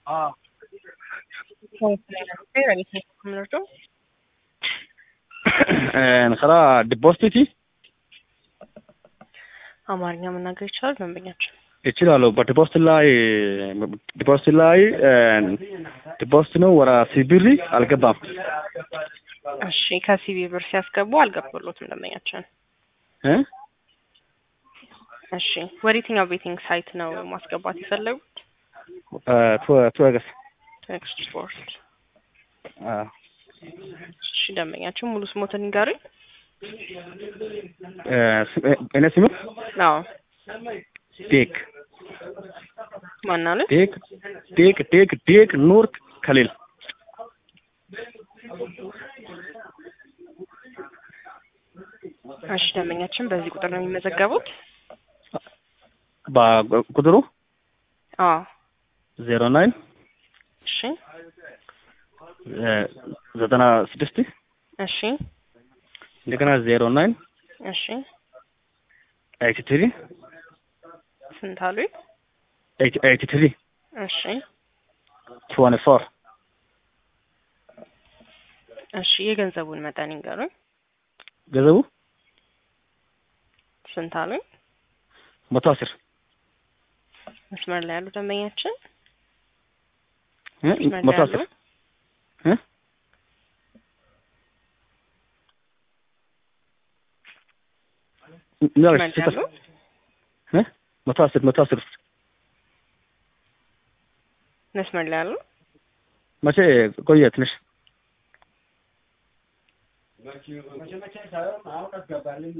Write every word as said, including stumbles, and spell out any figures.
خلا ዲፖዚቲ አማርኛ መናገር ይችላል ደንበኛችን? ይችላል። በዲፖዚት ላይ ዲፖዚት ላይ ዲፖዚት ነው ወራ ሲቢሪ አልገባም። እሺ ከሲቢ ብር ሲያስገቡ አልገባሎትም ደንበኛችን? እ እሺ ወደ የትኛው ቤቲንግ ሳይት ነው ማስገባት የፈለጉት? ቱወገስ ኤክስፖርት። አ እሺ ደንበኛችን ሙሉ ስሞትን ይንገሩኝ። እ እኔ ስሙ አዎ ቴክ ማን አለ? ቴክ ቴክ ቴክ ቴክ ኑር ከሊል። እሺ ደንበኛችን በዚህ ቁጥር ነው የሚመዘገቡት? በቁጥሩ አዎ ዜሮ ናይን እሺ ዘጠና ስድስት እሺ እንደገና ዜሮ ናይን እሺ ኤይቲ ትሪ ስንት አሉኝ? ኤይቲ ትሪ እሺ ትዌንቲ ፎር እሺ የገንዘቡን መጠን ይንገሩኝ። ገንዘቡ ስንት አሉኝ? መቶ አስር መስመር ላይ ያሉ ደንበኛችን እ መቶ አስር እ ነው ሲስተር እ መቶ አስር መቶ አስር መስመር ላይ ያሉ መቼ ቆየ ትንሽ